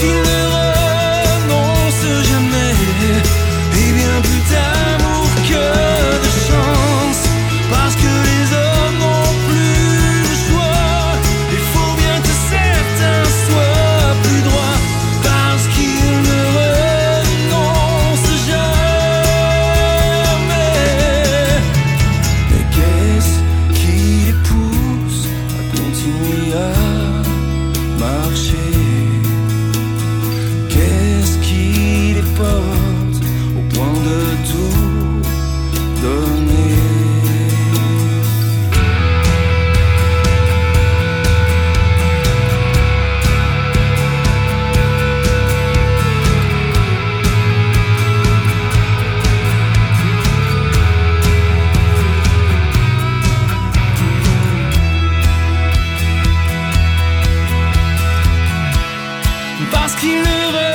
qu'il ne renonce jamais. Et bien plus d'amour que de chance, parce que les hommes n'ont plus le choix. Il faut bien que certains soient plus droits, parce qu'ils ne renoncent jamais. Mais qu'est-ce qui les pousse à continuer à marcher? Qu'est-ce qui les porte au point de tout donner? Parce qu'ils ne